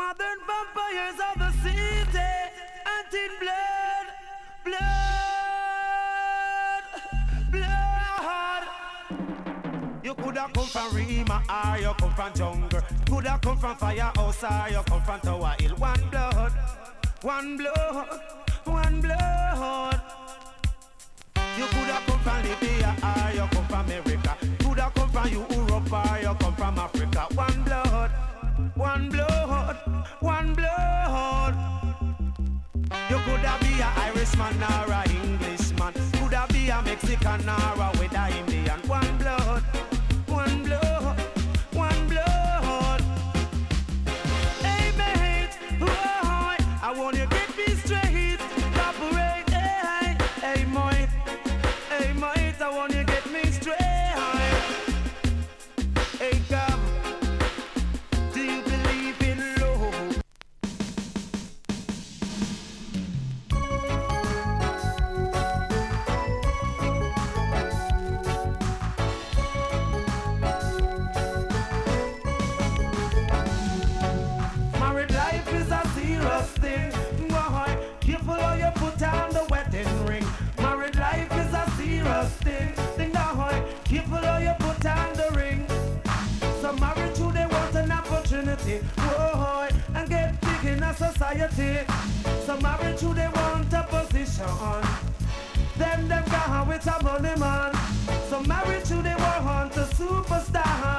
Modern vampires of the city, hunting blood, blood, blood. You coulda come from Rima or you come from jungle. Coulda come from firehouse or you come from Tower Hill. One blood, one blood, one blood. You coulda come from Libya or you come from America. Coulda come from Europe or you come from Africa. One blood, one blood, one blood. You coulda be a Irishman or a Englishman. Coulda be a Mexican or a whether Indian. One blood, one blood, one blood. Hey mate, boy, I want you get me straight. Cooperate, hey, hey mate, hey mate, I want you get me straight. Hey come, do you believe in love? Married life is a serious thing, boy. Careful how you put on the wedding ring. Married life is a serious thing, boy. Careful how you put on the ring. So married to they want an opportunity, boy, and get big in a society. So married to they want a position. Them gone with a money man. So married to they want a superstar.